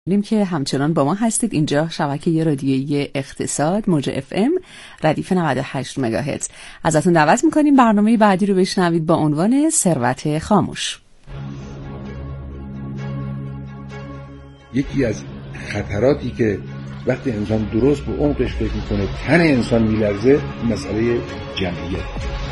می‌دونیم که همچنان با ما هستید. اینجا شبکه رادیویی اقتصاد موج FM ردیف 98 مگاهرتز. ازتون دعوت می‌کنیم برنامه بعدی رو بشنوید با عنوان ثروت خاموش. یکی از خطراتی که وقتی انسان درست به عمقش فکر می‌کنه تن انسان می‌لرزه، مسئله جمعیت.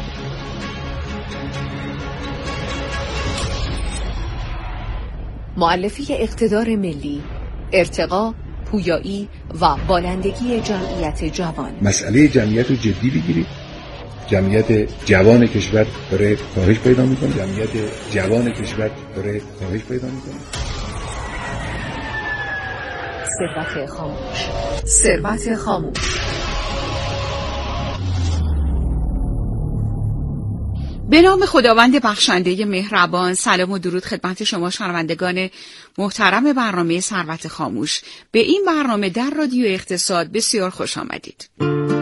مؤلفه اقتدار ملی، ارتقا، پویایی و بالندگی جمعیت جوان. مسئله جمعیت رو جدی بگیرید. جمعیت جوان کشور داره کاهش پیدا میکنه. ثروت خاموش. ثروت خاموش. به نام خداوند بخشنده مهربان. سلام و درود خدمت شما شنوندگان محترم برنامه ثروت خاموش. به این برنامه در رادیو اقتصاد بسیار خوش آمدید.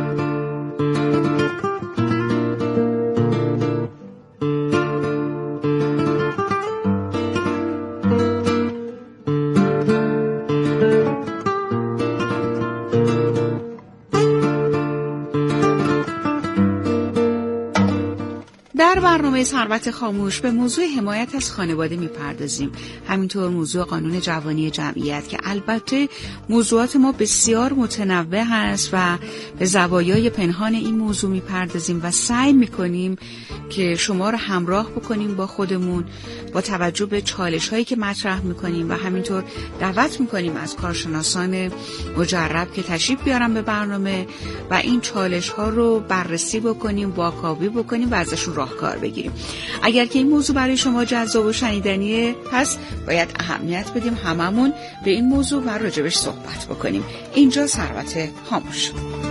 در برنامه ثروت خاموش به موضوع حمایت از خانواده میپردازیم. همینطور موضوع قانون جوانی جمعیت که البته موضوعات ما بسیار متنوع هست و به زوایای پنهان این موضوع میپردازیم و سعی میکنیم که شما رو همراه بکنیم با خودمون با توجه به چالش هایی که مطرح میکنیم و همینطور دعوت میکنیم از کارشناسان مجرب که تشریف بیارن به برنامه و این چالش ها رو بررسی بکنیم، واکاوی بکنیم و ازشون راهکار بگیریم. اگر که این موضوع برای شما جذاب و شنیدنیه، پس باید اهمیت بدیم هممون به این موضوع و راجبش صحبت بکنیم. اینجا ثروت خاموش.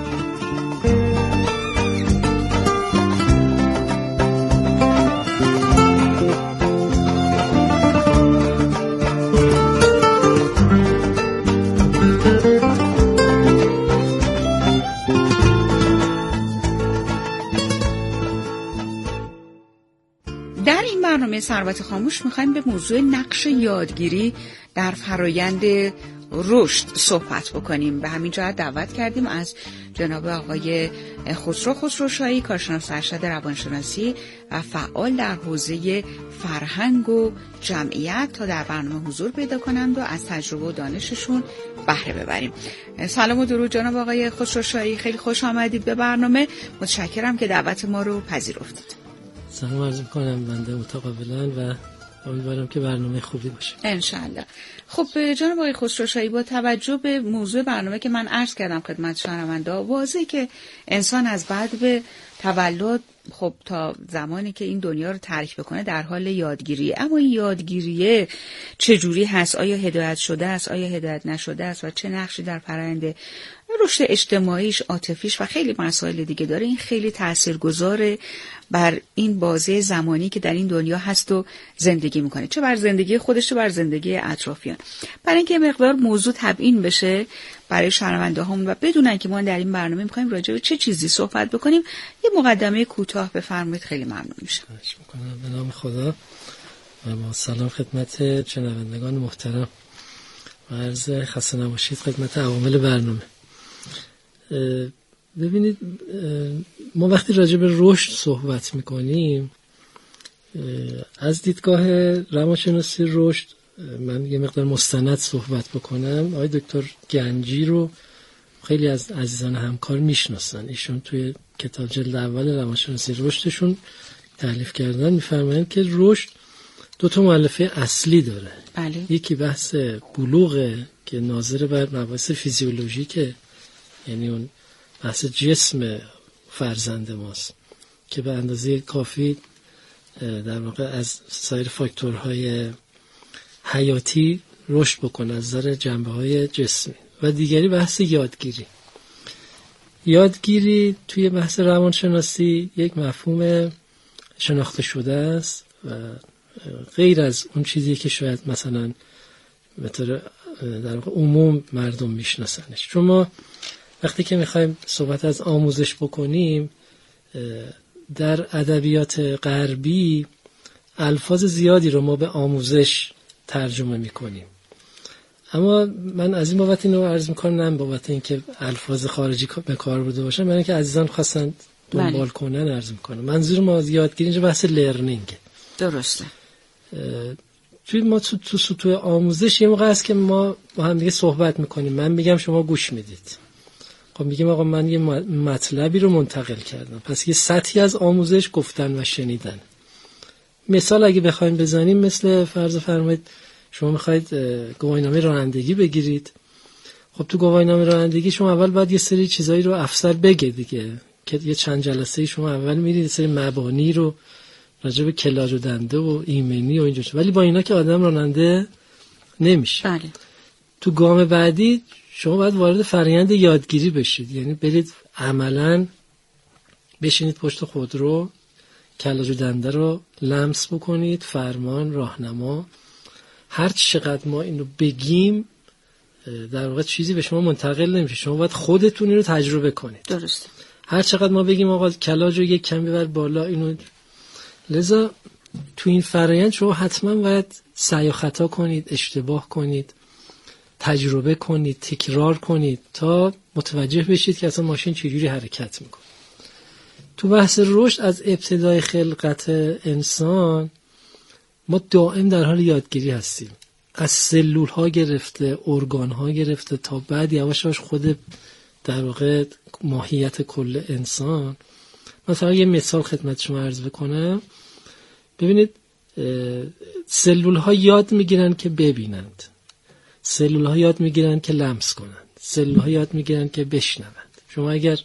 در این برنامه ثروت خاموش میخوایم به موضوع نقش یادگیری در فرایند رشد صحبت بکنیم. به همین جهت دعوت کردیم از جناب آقای خسروشاهی، کارشناس ارشد روانشناسی و فعال در حوزه فرهنگ و جمعیت، تا در برنامه حضور پیدا کنند و از تجربه و دانششون بهره ببریم. سلام و درود جناب آقای خسروشاهی، خیلی خوش آمدید به برنامه. متشکرم که دعوت ما رو پذیرفتید. سلام عرض می‌کنم بنده متقابلا و امیدوارم که برنامه خوبی باشه انشالله. خب جناب آقای خسروشاهی، با توجه به موضوع برنامه که من عرض کردم خدمت شنوندا، واضحه که انسان از بعد به تولد خب تا زمانی که این دنیا رو ترک بکنه در حال یادگیری. اما این یادگیریه چجوری هست؟ آیا هدایت شده است؟ آیا هدایت نشده است؟ و چه نقشی در فرآیند رشد اجتماعیش، عاطفیش و خیلی مسائل دیگه داره؟ این خیلی تاثیرگذاره بر این بازه زمانی که در این دنیا هست و زندگی میکنه، چه بر زندگی خودش چه بر زندگی اطرافیان. برای اینکه مقدار موضوع تبیین بشه برای شنونده همون و بدونن که ما در این برنامه میخوایم راجع به چه چیزی صحبت بکنیم، یه مقدمه کوتاه بفرمایید، خیلی ممنون میشم. خواهش میکنم. به نام خدا و با سلام خدمت شنوندگان محترم و عرض خسته نباشید خدمت عوامل برنامه. ببینید، ما وقتی راجع به رشد صحبت میکنیم از دیدگاه روانشناسی رشد، من یه مقدار مستند صحبت بکنم. آقای دکتر گنجی رو خیلی از عزیزان همکار میشناسن. ایشون توی کتاب جلد اول روانشناسی رشدشون تألیف کردن، میفرمایند که رشد دو تا مؤلفه اصلی داره. بله. یکی بحث بلوغه که ناظر بر مباحث فیزیولوژیکه، یعنی اون بحث جسم فرزند ماست که به اندازه کافی در واقع از سایر فاکتورهای حیاتی رشد بکنه از نظر جنبه‌های جسمی. و دیگری بحث یادگیری توی بحث روانشناسی یک مفهوم شناخته شده است و غیر از اون چیزی که شاید مثلا به طور در واقع عموم مردم میشناسنش. چون ما وقتی که میخوایم صحبت از آموزش بکنیم، در ادبیات غربی الفاظ زیادی رو ما به آموزش ترجمه میکنیم. اما من از این بابت اینو عرض میکنم، نه بابت اینکه الفاظ خارجی به کار برده باشن، من اینکه عزیزان خواستن دنبال کنن عرض میکنم. منظور ما از یادگیری اینجا بحث لرنینگ. درسته. ما تو سطوح آموزش یه موقع هست که ما با هم دیگه صحبت میکنیم، من میگم شما گوش میدید. خب میگم آقا من یه مطلبی رو منتقل کردم، پس یه سطحی از آموزش گفتن و شنیدن. مثال اگه بخوایم بزنیم، مثل فرض فرمایید شما میخواید گواهینامه رانندگی بگیرید. خب تو گواهینامه رانندگی شما اول باید یه سری چیزایی رو افسر بگه دیگه، که یه چند جلسه شما اول میرید یه سری مبانی رو راجع به کلاج و دنده و ایمنی و اینجور، ولی با اینا که آدم راننده نمیشه. بله. تو گام بعدی شما باید وارد فرآیند یادگیری بشید، یعنی برید عملاً بشینید پشت خودرو، کلاج و دنده رو لمس بکنید، فرمان، راهنما. هر چقدر ما اینو بگیم در واقع چیزی به شما منتقل نمیشه، شما باید خودتون اینو تجربه کنید. درسته. هر چقدر ما بگیم آقا کلاج رو یک کمی بر بالا، اینو لذا تو این فرآیند شما حتما باید سعی و خطا کنید، اشتباه کنید، تجربه کنید، تکرار کنید تا متوجه بشید که اصلا ماشین چجوری حرکت میکنه. تو بحث رشد از ابتدای خلقت انسان ما دائم در حال یادگیری هستیم، از سلول ها گرفته، ارگان ها گرفته تا بعد یواش یواش خود در واقع ماهیت کل انسان. مثلا یه مثال خدمت شما عرض بکنم. ببینید سلول ها یاد میگیرن که ببینند، سلول ها یاد میگیرن که لمس کنند، سلول ها یاد میگیرن که بشنوند. شما اگر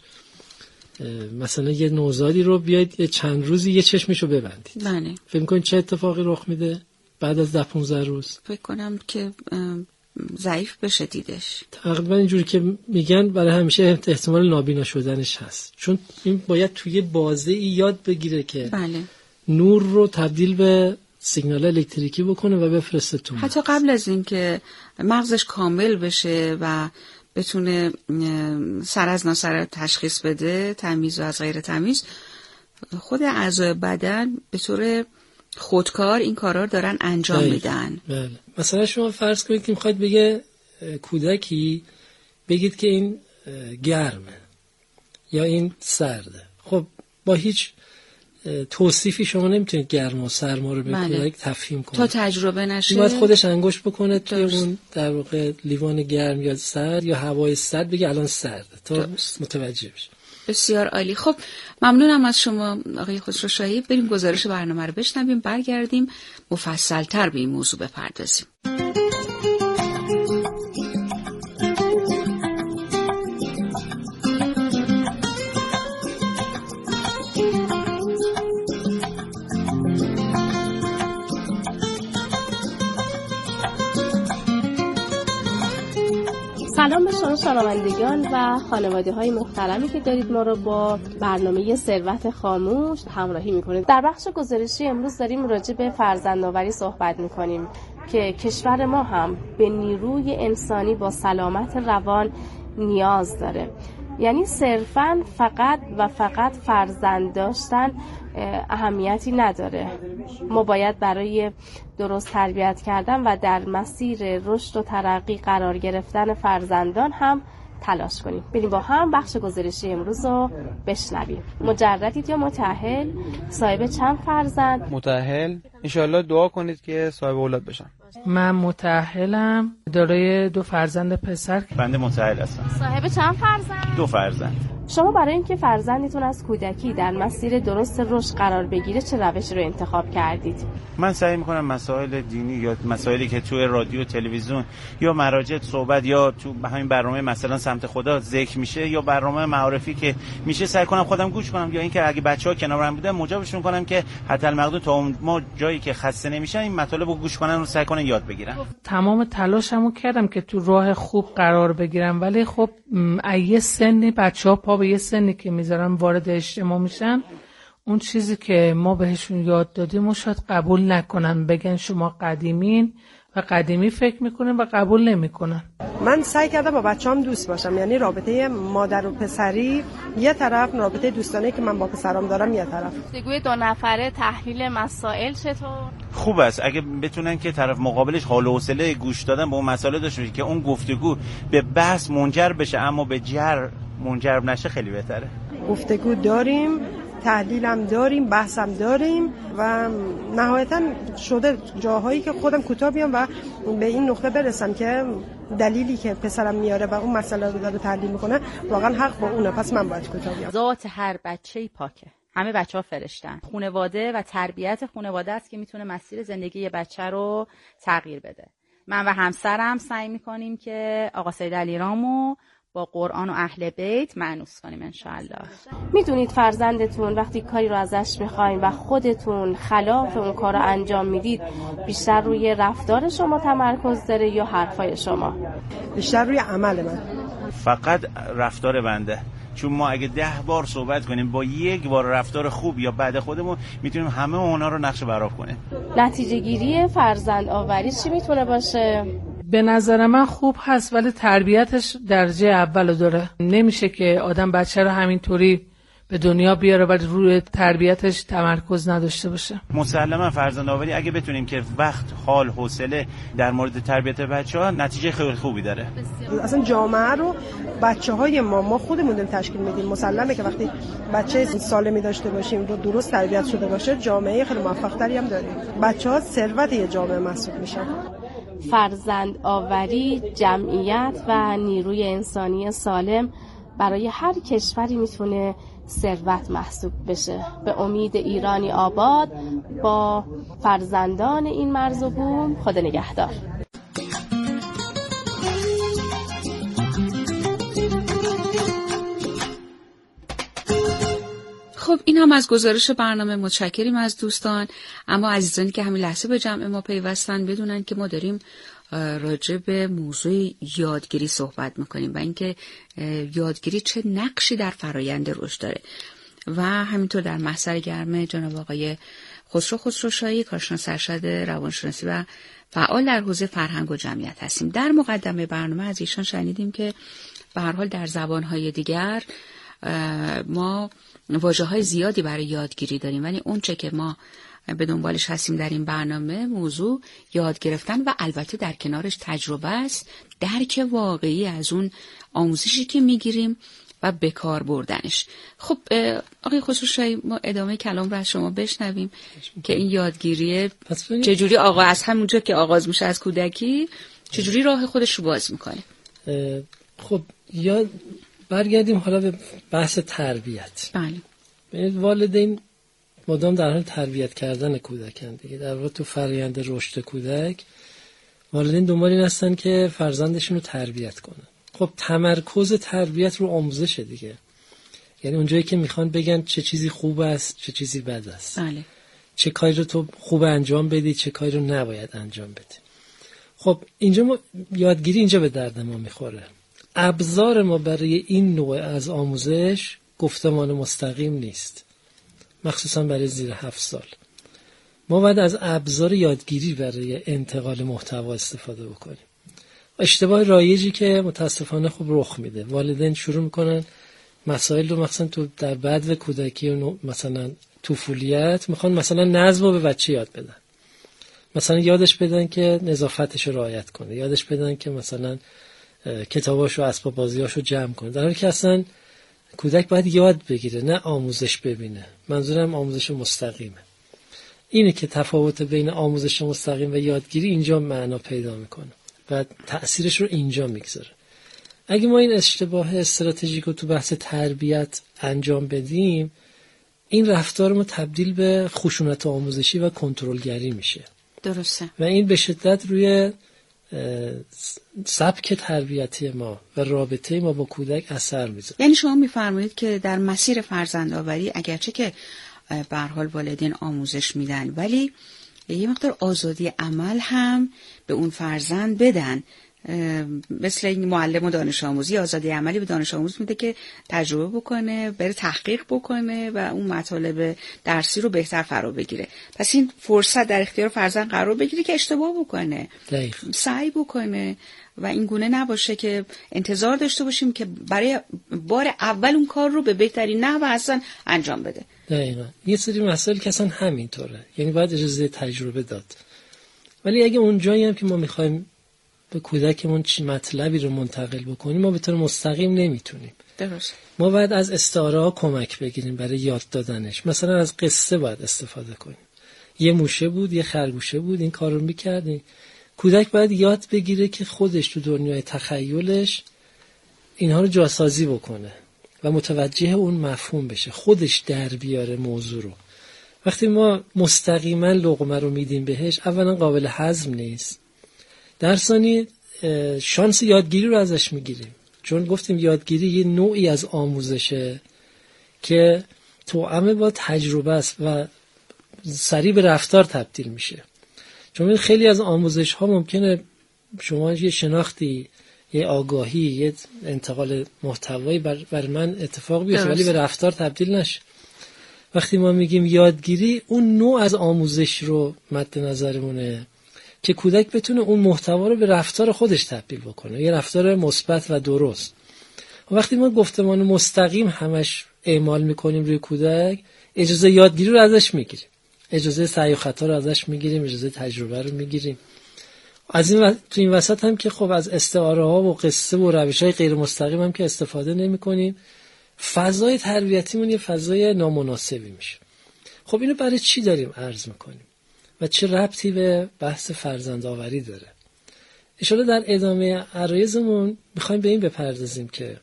مثلا یه نوزادی رو بیاید یه چند روزی یه چشمشو ببندید، بله، فکر می‌کنید چه اتفاقی رخ میده بعد از 10-15 روز؟ فکر کنم که ضعیف بشه دیدش. تقریبا اینجوری که میگن برای همیشه احتمال نابینا شدنش هست، چون این باید توی بازه‌ای یاد بگیره که بله نور رو تبدیل به سیگنال الکتریکی بکنه و بفرسته تو مغز. حتی قبل از این که مغزش کامل بشه و بتونه سر از ناسر تشخیص بده، تمیز و از غیر تمیز، خود اعضای بدن به طور خودکار این کارا رو دارن انجام میدن. بله. مثلا شما فرض کنید که میخواید بگه کودکی بگید که این گرمه یا این سرده. خب با هیچ توصیفی شما نمیتونید گرم و سرما رو به کودک تفهیم کنید تا تجربه نشه. باید خودش انگشت بکنه توی اون در واقع لیوان گرم یا سرد یا هوای سرد، بگه الان سرده تا متوجه بشه. بسیار عالی. خب ممنونم از شما آقای خسروشاهی. بریم گزارش برنامه رو بشنویم، برگردیم مفصل‌تر به این موضوع بپردازیم. سلام به شما شنوندگان و خانواده‌های محترمی که دارید ما رو با برنامه ثروت خاموش همراهی می‌کنید. در بخش گزارشی امروز داریم راجع به فرزندآوری صحبت می‌کنیم که کشور ما هم به نیروی انسانی با سلامت روان نیاز داره. یعنی صرفاً فقط فرزند داشتن اهمیتی نداره. ما باید برای درست تربیت کردن و در مسیر رشد و ترقی قرار گرفتن فرزندان هم تلاش کنیم. بریم با هم بخش گزارشی امروز رو بشنویم. مجردید یا متأهل؟ صاحب چند فرزند؟ متأهل. انشالله دعا کنید که صاحب اولاد بشم. من متأهلم، دارای 2 فرزند پسر. بنده متأهل هستم. صاحب چند فرزند؟ 2 فرزند. شما برای اینکه فرزندتون از کودکی در مسیر درست رشد قرار بگیره چه روشی رو انتخاب کردید؟ من سعی میکنم مسائل دینی یا مسائلی که توی رادیو، تلویزیون یا مراجع صحبت یا تو همین برنامه مثلا سمت خدا ذکر میشه یا برنامه معارفی که میشه سعی کنم خودم گوش کنم، یا اینکه اگه بچه‌ها کنارم بودن مجابشون کنم که حتی المقدور تا ما جایی که خسته نمیشن این مطالب رو گوش کنن و سعی کنن یاد بگیرن. تمام تلاشمو کردم که تو راه خوب قرار بگیرم، ولی خب یه سنی بچه‌ها پا به یه سنی که میذارن وارد اجتماع میشن، اون چیزی که ما بهشون یاد دادیم و شاید قبول نکنن، بگن شما قدیمین و قدیمی فکر میکنن و قبول نمیکنن. من سعی کردم با بچه‌ام دوست باشم، یعنی رابطه مادر و پسری یه طرف، رابطه دوستانه که من با پسرام دارم یه طرف. گفتگوی دو نفره، تحلیل مسائل چطور؟ خوب است اگه بتونن که طرف مقابلش حال و حوصله گوش دادن به اون مسائل داشته باشه که اون گفتگو به بحث منجر بشه اما به جر منجر نشه، خیلی بهتره. گفتگو داریم، تحلیلم داریم، بحثم داریم و نهایتاً شده جاهایی که خودم کوتاه بیام و به این نقطه برسم که دلیلی که پسرم میاره و اون مسئله رو داره تحلیل میکنه واقعا حق با اونه، پس من باید کوتاه بیام. ذات هر بچه‌ای پاکه. همه بچه‌ها فرشتن. خانواده و تربیت خانواده است که میتونه مسیر زندگی یه بچه رو تغییر بده. من و همسرم سعی میکنیم که آقا سید علیرامو با قرآن و اهل بیت مانوس کنیم انشاءالله. میدونید فرزندتون وقتی کاری رو ازش میخواین و خودتون خلاف اون کار رو انجام میدید، بیشتر روی رفتار شما تمرکز داره یا حرفای شما؟ بیشتر روی عمل من. فقط رفتار بنده. چون ما اگه 10 بار صحبت کنیم با یک بار رفتار خوب یا بد خودمون میتونیم همه اونا رو نقش برآورد کنیم. نتیجه گیری فرزند آوری چی میتونه باشه؟ به نظر من خوب هست ولی تربیتش درجه اولو داره. نمیشه که آدم بچه رو همینطوری به دنیا بیاره ولی روی تربیتش تمرکز نداشته باشه. مسلما فرزند آوری اگه بتونیم که وقت، حال، حوصله در مورد تربیت بچه‌ها نتیجه خیلی خوبی داره. اصلا جامعه رو بچه‌های ما خودمون تشکیل میدیم. مسلمه که وقتی بچه سالمی داشته باشیم و درست تربیت شده باشه، جامعه خیلی موفق‌تری هم داریم. بچه‌ها ثروت یه جامعه محسوب میشن. فرزند آوری، جمعیت و نیروی انسانی سالم برای هر کشوری میتونه ثروت محسوب بشه. به امید ایرانی آباد، با فرزندان این مرز و بوم. خدا نگهدار. خب این هم از گزارش برنامه. متشکریم از دوستان. اما عزیزانی که همین لحظه به جمع ما پیوستن بدونن که ما داریم راجع به موضوع یادگیری صحبت میکنیم و اینکه یادگیری چه نقشی در فرایند رشد داره و همینطور در محضر گرم جناب آقای خسروشاهی، کارشناس ارشد روانشناسی و فعال در حوزه فرهنگ و جمعیت هستیم. در مقدمه برنامه از ایشان شنیدیم که به هر حال در زبانهای دیگر ما واژه‌های زیادی برای یادگیری داریم ولی اون چه که ما به دنبالش هستیم در این برنامه موضوع یاد گرفتن و البته در کنارش تجربه است، درک واقعی از اون آموزشی که میگیریم و به کار بردنش. خب آقای خسروشاهی ما ادامه کلام رو از شما بشنویم که این یادگیری چجوری از همونجا که آغاز میشه از کودکی چجوری راه خودش رو باز میکنه. خب یا برگردیم حالا به بحث تربیت. بله. والدین مدام در حال تربیت کردن کودکن دیگه. در واقع تو فرآیند رشد کودک والدین دنبال این هستن که فرزندشون رو تربیت کنن. خب تمرکز تربیت رو آموزشه دیگه. یعنی اونجایی که میخوان بگن چه چیزی خوب است، چه چیزی بد است. بله. چه کاری رو تو خوب انجام بدی، چه کاری رو نباید انجام بدی. خب اینجا ما یادگیری اینجا به درد ما میخوره. ابزار ما برای این نوع از آموزش گفتمان مستقیم نیست، مخصوصا برای زیر 7 سال. ما باید از ابزار یادگیری برای انتقال محتوا استفاده بکنیم. اشتباه رایجی که متاسفانه خوب رخ میده، والدین شروع میکنن مسائل رو مثلا تو در بدو کودکی و مثلا طفولیت میخوان مثلا نظم رو به بچه یاد بدن، مثلا یادش بدن که نظافتش رو رعایت کنه، یادش بدن که مثلا کتاباشو اسباب بازیاشو جمع کنه، در حالی که اصلا کودک باید یاد بگیره نه آموزش ببینه. منظورم آموزش مستقیمه. اینه که تفاوت بین آموزش مستقیم و یادگیری اینجا معنا پیدا میکنه و تأثیرش رو اینجا میگذاره. اگه ما این اشتباه استراتژیک رو تو بحث تربیت انجام بدیم، این رفتار ما تبدیل به خشونت آموزشی و کنترلگری میشه. درسته. و این به شدت روی سبک تربیتی ما و رابطه ما با کودک اثر میذاره. یعنی شما میفرمایید که در مسیر فرزندآوری اگرچه که به هر حال والدین آموزش میدن ولی یه مقدار آزادی عمل هم به اون فرزند بدن مثل این معلم و دانش آموزی، آزادی عملی به دانش آموز میده که تجربه بکنه، بره تحقیق بکنه و اون مطالب درسی رو بهتر فرا بگیره. پس این فرصت در اختیار فرزند قرار بگیره که اشتباه بکنه، سعی بکنه و این گونه نباشه که انتظار داشته باشیم که برای بار اول اون کار رو به بهترین نحو اصلا انجام بده. دقیقاً. یه سری مسائل که اصلا همینطوره، یعنی باید اجازه تجربه داد. ولی اگه اون جایی هم که ما میخوایم به کودکمون چی مطلبی رو منتقل بکنیم، ما به طور مستقیم نمیتونیم. درست. ما باید از استعاره ها کمک بگیریم برای یاد دادنش. مثلا از قصه باید استفاده کنیم. یه موشه بود، یه خرگوشه بود، این کار رو میکردیم. کودک باید یاد بگیره که خودش تو دنیای تخیلش اینها رو جاسازی بکنه و متوجه اون مفهوم بشه، خودش در بیاره موضوع رو. وقتی ما مستقیما لقمه رو میدیم بهش، اولا قابل هضم نیست، در ثانی شانس یادگیری رو ازش میگیریم، چون گفتیم یادگیری یه نوعی از آموزشه که توأم با تجربه است و سریع به رفتار تبدیل میشه. چون خیلی از آموزش ها ممکنه شما یه شناختی، یه آگاهی، یه انتقال محتوایی بر من اتفاق بیفته ولی به رفتار تبدیل نشه. وقتی ما میگیم یادگیری، اون نوع از آموزش رو مد نظرمونه که کودک بتونه اون محتوا رو به رفتار خودش تبدیل بکنه، یه رفتار مثبت و درست. وقتی ما گفتمان مستقیم همش اعمال میکنیم روی کودک، اجازه یادگیری رو ازش میگیریم، اجازه سعی و خطا رو ازش میگیریم، اجازه تجربه رو میگیریم. از این تو این وسط هم که خب از استعاره ها و قصه و روش های غیر مستقیم هم که استفاده نمی کنیم، فضای تربیتیمون یه فضای نامناسبی میشه. خب اینو برای چی داریم عرض میکنیم و چه ربطی به بحث فرزندآوری داره؟ انشالله در ادامه عرایزمون میخوایم به این بپردازیم که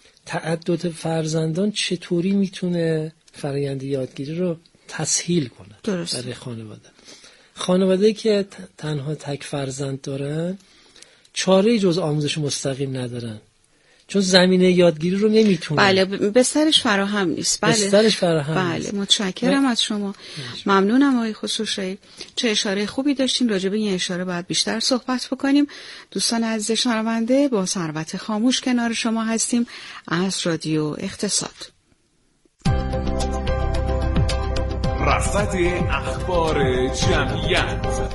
تعدد فرزندان چطوری میتونه فرآیند یادگیری رو تسهیل کنه برای خانواده‌ای که تنها تک فرزند دارن، چاره‌ای جز آموزش مستقیم ندارن، چون زمینه یادگیری رو نمیتونن. بله، بسترش فراهم نیست. بله، بسترش فراهم نیست. بله، متشکرم از شما. ممنونم آقای خسروشاهی. چه اشاره خوبی داشتین. راجع به این اشاره باید بیشتر صحبت بکنیم. دوستان عزیز شنونده، با ثروت خاموش کنار شما هستیم از رادیو اقتصاد. رصد اخبار جمعیت.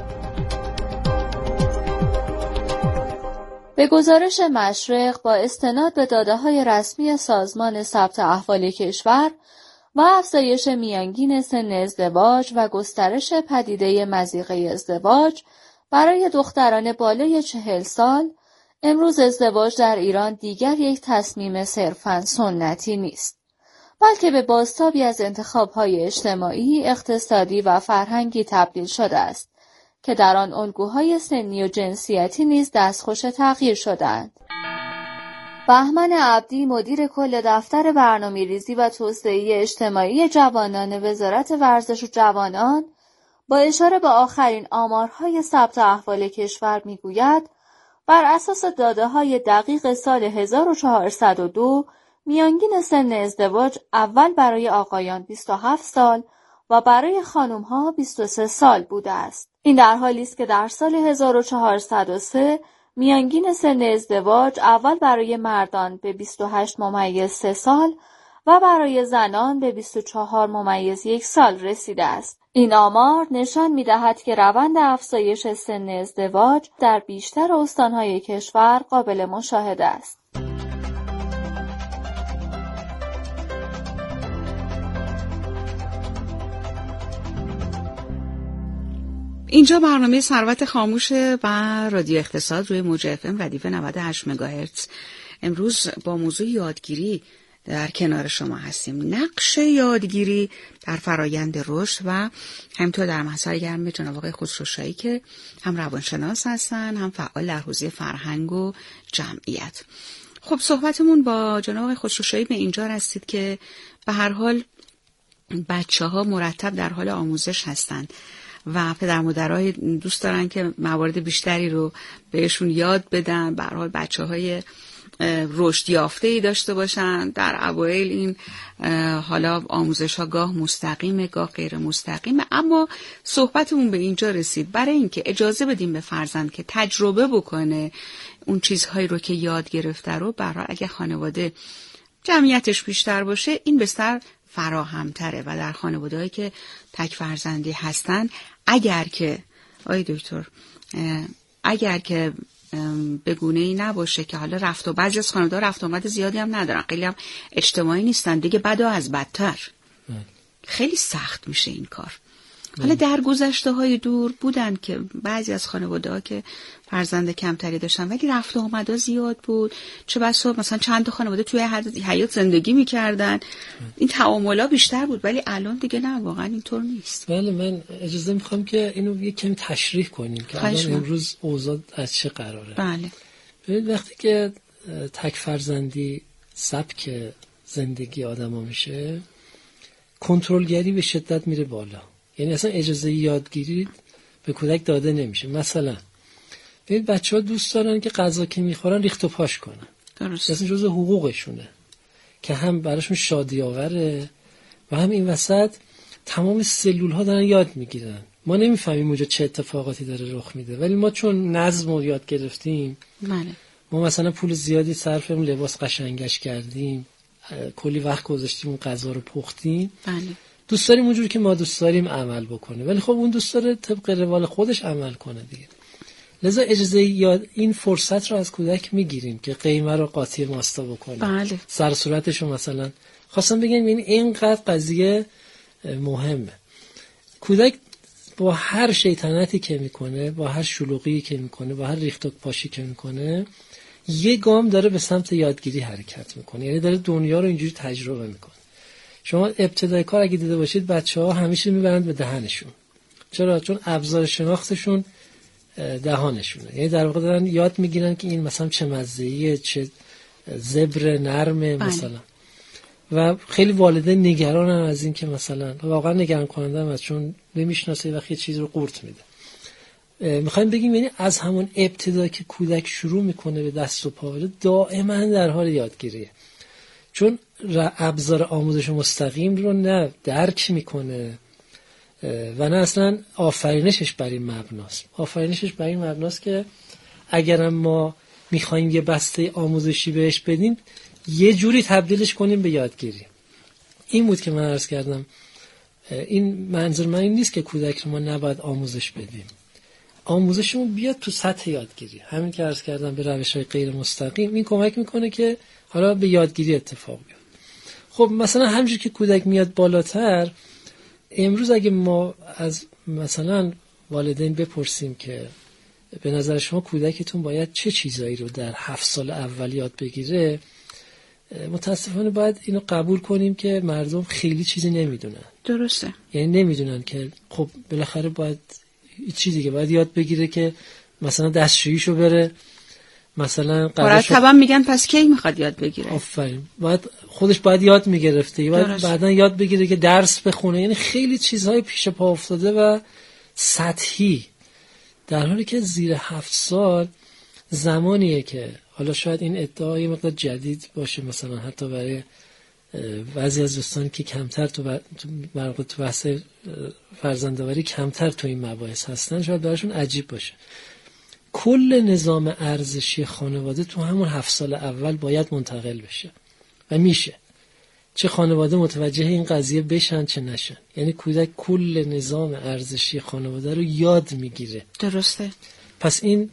به گزارش مشرق، با استناد به داده‌های رسمی سازمان ثبت احوال کشور و افزایش میانگین سن ازدواج و گسترش پدیده مضیقه ازدواج برای دختران بالای 40 سال، امروز ازدواج در ایران دیگر یک تصمیم صرفاً سنتی نیست، بلکه به بازتابی از انتخاب‌های اجتماعی، اقتصادی و فرهنگی تبدیل شده است که در آن الگوهای سنی و جنسیتی نیز دستخوش تغییر شدند. بهمن عبدی، مدیر کل دفتر برنامه‌ریزی و توسعه اجتماعی جوانان وزارت ورزش و جوانان، با اشاره به آخرین آمارهای ثبت احوال کشور میگوید بر اساس داده‌های دقیق سال 1402 میانگین سن ازدواج اول برای آقایان 27 سال و برای خانم‌ها 23 سال بوده است. این در حالی است که در سال 1403 میانگین سن ازدواج اول برای مردان به 28.3 سال و برای زنان به 24.1 سال رسیده است. این آمار نشان می‌دهد که روند افزایش سن ازدواج در بیشتر استان‌های کشور قابل مشاهده است. اینجا برنامه ثروت خاموش و رادیو اقتصاد روی موج اف ام ردیف 98 مگاهرتز. امروز با موضوع یادگیری در کنار شما هستیم. نقش یادگیری در فرایند رشد و همینطور در محضر گرم جناب آقای خسروشاهی که هم روانشناس هستن، هم فعال در حوزه فرهنگ و جمعیت. خب صحبتمون با جناب آقای خسروشاهی به اینجا رسید که به هر حال بچه‌ها مرتب در حال آموزش هستند و پدر مادرای دوست دارن که موارد بیشتری رو بهشون یاد بدن، به هر حال بچه‌های رشد یافته‌ای داشته باشن. در اوایل این حالا آموزش‌ها گاه مستقیمه گاه غیر مستقیمه، اما صحبتمون به اینجا رسید برای اینکه اجازه بدیم به فرزند که تجربه بکنه، اون چیزهایی رو که یاد گرفته رو برای اگه خانواده جمعیتش بیشتر باشه این بستر فراهم‌تره و در خانواده‌هایی که تک فرزندی هستن اگر که دکتر اگر که به گونه‌ای نباشه که حالا بعضی از خانواده‌ها رفت آمد زیادی هم ندارن، خیلی هم اجتماعی نیستن دیگه، بدا از بدتر خیلی سخت میشه این کار. حالا در گذشته‌های دور بودن که بعضی از خانواده‌ها که فرزند کمتری داشتن ولی رفت و آمدها زیاد بود، چه بسا مثلا چند تا خانواده توی حیاط زندگی می‌کردن، این تعامل‌ها بیشتر بود، ولی الان دیگه نه، واقعا اینطور نیست. بله، من اجازه می‌خوام که اینو یک کمی تشریح کنیم که الان امروز اوضاع از چه قراره. بله. ببین وقتی که تک فرزندی سبک زندگی آدم‌ها میشه، کنترلگری به شدت میره بالا. یعنی اصلا اجازه یادگیری به کودک داده نمیشه. مثلا ببین بچه‌ها دوست دارن که غذا که میخورن ریخت و پاش کنن. درست. اصلا جزء حقوقشونه که هم براشون شادی آوره و هم این وسط تمام سلول‌ها دارن یاد میگیرن. ما نمیفهمیم اونجا چه اتفاقاتی داره رخ میده، ولی ما چون نظم رو یاد گرفتیم، ما مثلا پول زیادی صرفمون لباس قشنگش کردیم، کلی وقت گذاشتیم اون غذا رو پختیم، دوست داریم اونجوری که ما دوست داریم عمل بکنه، ولی خب اون دوست داره طبق روال خودش عمل کنه دیگه. لذا اجازه یاد این فرصت رو از کودک میگیریم که قیمه رو قاطی ماستا بکنه، سر صورتش رو مثلا خواستم بگم این اینقدر قضیه مهمه. کودک با هر شیطنتی که میکنه، با هر شلوغی که میکنه، با هر ریخت و پاشی که میکنه، یه گام داره به سمت یادگیری حرکت میکنه، یعنی داره دنیا رو اینجوری تجربه میکنه. شما ابتدای کار اگه دیده باشید بچه‌ها همیشه میبرند به دهنشون. چرا؟ چون ابزار شناختشون دهانشونه، یعنی در واقع دارن یاد میگیرن که این مثلا چه مزه‌ایه، چه زبر نرمه مثلا. و خیلی والدین نگرانن از این که مثلا واقعا نگران کننده هم است، چون نمیشناسه وقتی چیز رو قورت میده. میخوایم بگیم یعنی از همون ابتدا که کودک شروع میکنه به دست و پا دائما در حال یادگیریه، چون ابزار آموزش مستقیم رو نه درک میکنه و نه اصلا آفرینشش بر این مبناست. آفرینشش بر این مبناست که اگرم ما میخوایم یه بسته آموزشی بهش بدیم یه جوری تبدیلش کنیم به یادگیری. این بود که من عرض کردم. این منظور من این نیست که کودک رو ما نباید آموزش بدیم، آموزشمون بیاد تو سطح یادگیری. همین که عرض کردم به روش‌های غیر مستقیم، این کمک میکنه که حالا به یادگیری اتفاق بیفته. خب مثلا همونجوری که کودک میاد بالاتر، امروز اگه ما از مثلا والدین بپرسیم که به نظر شما کودکتون باید چه چیزایی رو در 7 سال اول یاد بگیره، متاسفانه باید اینو قبول کنیم که مردم خیلی چیزی نمیدونن. درسته. یعنی نمیدونن که خب بالاخره باید چیزی که باید یاد بگیره که مثلا دستشوییشو بره، مثلا مرتبا میگن پس کی میخواد یاد بگیره؟ آفرین، خودش باید یاد میگرفته، باید بعداً یاد بگیره که درس بخونه. یعنی خیلی چیزهای پیش پا افتاده و سطحی، در حالی که زیر 7 سال زمانیه که حالا شاید این ادعا یه مقدار جدید باشه، مثلا حتی برای بعضی از دوستان که کمتر تو بحث فرزندآوری کمتر تو این مباحث هستن، شاید براشون عجیب باشه. کل نظام ارزشی خانواده تو همون 7 سال اول باید منتقل بشه و میشه، چه خانواده متوجه این قضیه بشن چه نشن. یعنی کودک کل نظام ارزشی خانواده رو یاد میگیره. درسته. پس این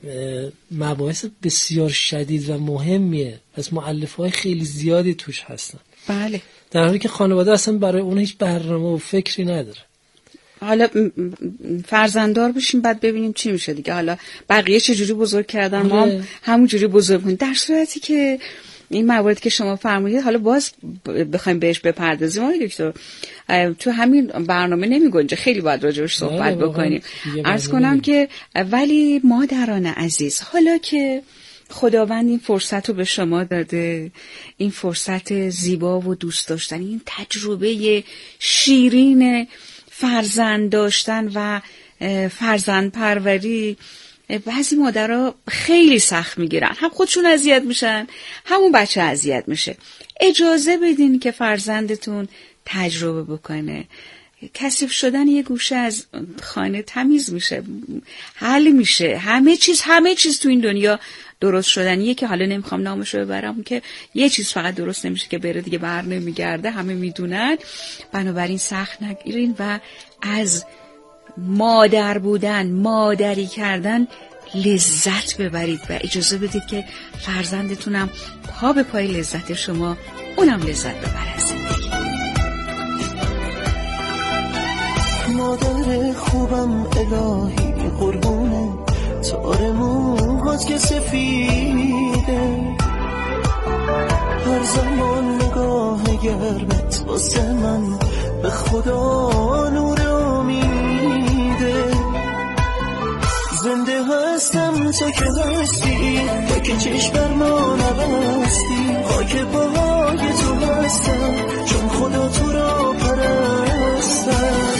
مباحث بسیار شدید و مهمیه، پس مؤلفه‌های خیلی زیادی توش هستن. بله. در حالی که خانواده اصلا برای اون هیچ برنامه و فکری نداره. حالا فرزنددار بشیم بعد ببینیم چی میشه دیگه. حالا بقیه چجوری بزرگ کردن ما همون جوری بزرگ کنیم. در صورتی که این مواردی که شما فرمودید حالا باز بخوایم بهش بپردازیم آقای دکتر، تو همین برنامه نمیگنجه، خیلی باید راجعش صحبت بکنیم. عرض کنم که ولی مادران عزیز، حالا که خداوند این فرصت رو به شما داده، این فرصت زیبا و دوست داشتن، این تجربه شیرین فرزند داشتن و فرزند پروری، بعضی مادرها خیلی سخت میگیرن، هم خودشون اذیت میشن همون بچه اذیت میشه. اجازه بدین که فرزندتون تجربه بکنه، کثیف شدن یه گوشه از خانه تمیز میشه، حل میشه. همه چیز تو این دنیا درست شدنیه که حالا نمیخوام نامشو ببرم که یه چیز فقط درست نمیشه که بره دیگه بر نمیگرده، همه میدونن. بنابراین سخت نگیرین و از مادر بودن، مادری کردن لذت ببرید و اجازه بدید که فرزندتونم پا به پای لذت شما اونم لذت ببره از زندگی. مادر خوبم الهی قربونه تار موهات که سفیده، هر زمان نگاه گرمت واسه من به خدا نور امیده. زنده هستم تا که هستی، تا که چشم بر ما نبستی، خاک پاهای تو هستم چون خدا تو را پرستم.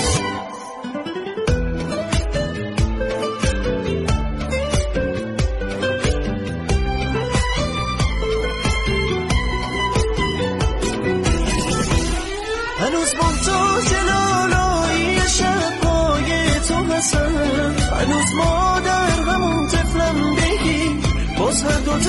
هنوز منتظر لالایی شب‌های تو هستم، هنوز مادر همون طفلم بگی باز هر دو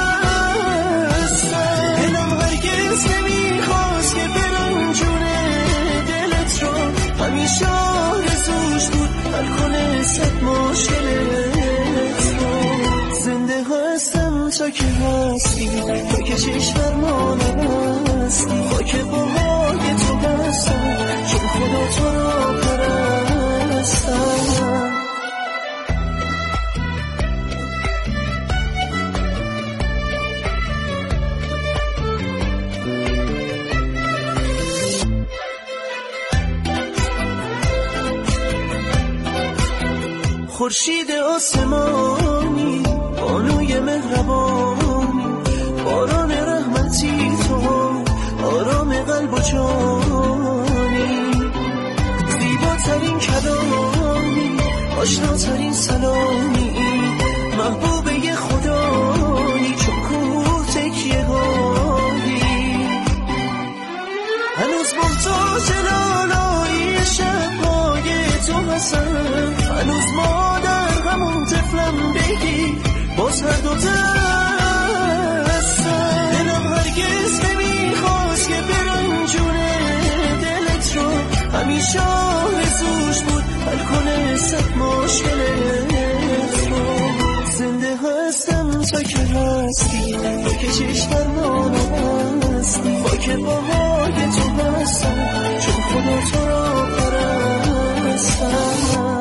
دستم. دلم هرگز نمیخواست که برم جونه دلت رو، همیشه آرزوش بود حل کنه صد مشکلت رو. زنده هستم تا که هستی، تا که چشم بر ما نبستی، خاک پاهای تو هستم چون خدا تو را پرستم. خورشید آسمانی، بانوی مهربانی، باران رحمتی تو، آرام قلب و جانی، زیباترین کلامی، آشناترین سلامی، محبوبه خدایی چون کوه تکیه گاهی. هنوز منتظر لالایی شب‌های تو هستم، هنوز مادر همون طفلم بگی باز هر دو دستم. دلم هرگز نمیخواست که برم جونه دلت رو، همیشه آرزوش بود حل کنه صد مشکلت رو. زنده هستم تا که هستی، تا که چشم بر ما نبستی، خاک پاهای تو هستم چون خدا تو را پرستم.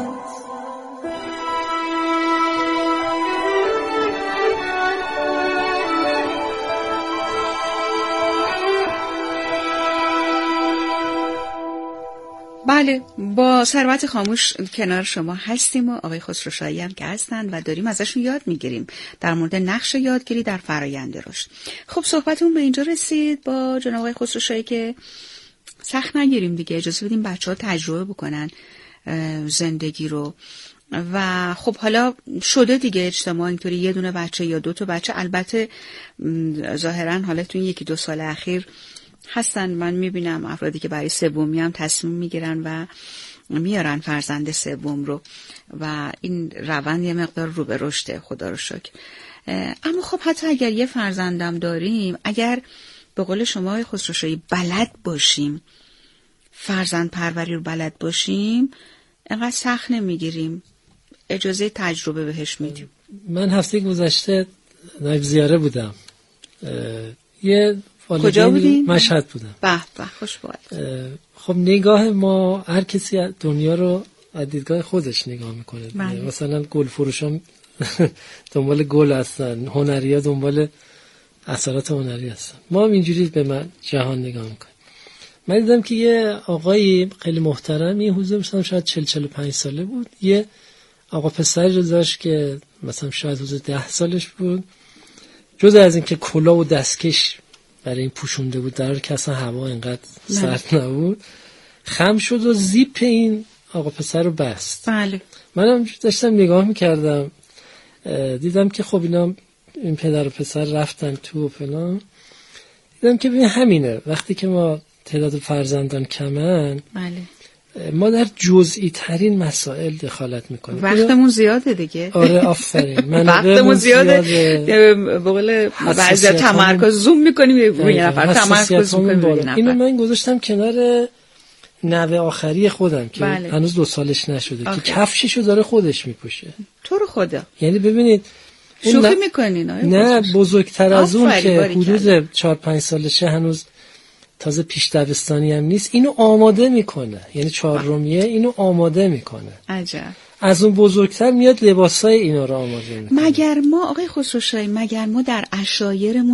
بله، با ثروت خاموش کنار شما هستیم و آقای خسروشاهی هم که هستن و داریم ازشون یاد میگیریم در مورد نقش یادگیری در فرآیند رشد. خب صحبتمون به اینجا رسید با جناب آقای خسروشاهی که سخت نگیریم دیگه، اجازه بدیم بچه‌ها تجربه بکنن زندگی رو. و خب حالا شده دیگه اجتماع اینطوری، یه دونه بچه یا دو تا بچه، البته ظاهرا حالا تو این 1-2 سال اخیر هستن من میبینم افرادی که برای سومی هم تصمیم میگیرن و میارن فرزند سوم رو و این روند یه مقدار رو به رشده، خدا رو شکر. اما خب حتی اگر یه فرزندم داریم، اگر به قول شما آقای خسروشاهی بلد باشیم، فرزند پروری رو بلد باشیم، انقدر سخت نمیگیریم، اجازه تجربه بهش میدیم. من هفته گذشته نایب زیاره بودم. یه کجا بودین؟ مشهد بودم. به به، خوش بود. خب نگاه ما، هر کسی دنیا رو از دیدگاه خودش نگاه میکنه. مثلا گل فروشان دنبال گل هستن، هنریا دنبال اثرات هنری هستن. ما هم اینجوری به جهان نگاه میکنیم. من دیدم که یه آقایی خیلی محترمی، حضور مثلا شاید 40-45 ساله بود، یه آقا پسری رو داشت که مثلا شاید حدود 10 سالش بود. جدا از این که کلاه و دستکش برای این پوشونده بود، در حالی که اصلا هوا اینقدر سرد نبود، خم شد و زیپ این آقا پسر رو بست. بله. منم داشتم نگاه میکردم، دیدم که خب اینا این پدر و پسر رفتن تو و فلان. دیدم که ببین همینه، وقتی که ما تعداد فرزندان کمن، بله، ما در جزئی ترین مسائل دخالت میکنیم. وقتمون زیاده دیگه. آره آفرین. وقتمون زیاده. به قول بعضی تمرکز زوم میکنیم روی یه نفر، تمرکز میکنیم روی یه نفر. اینو من گذاشتم کنار نوه آخری خودم که هنوز 2 سالش نشده که کفششو داره خودش میپوشه. تو رو خدا. یعنی ببینید شوخی میکنین؟ نه بزرگتر از اون که حدود 4-5 سالشه، هنوز تازه پیش دبستانی هم نیست، اینو آماده میکنه. یعنی 4میه اینو آماده میکنه. عجب. از اون بزرگتر میاد لباسای اینا رو آماده میکنه. مگر ما آقای خسروشاهی، مگر ما در عشایرمون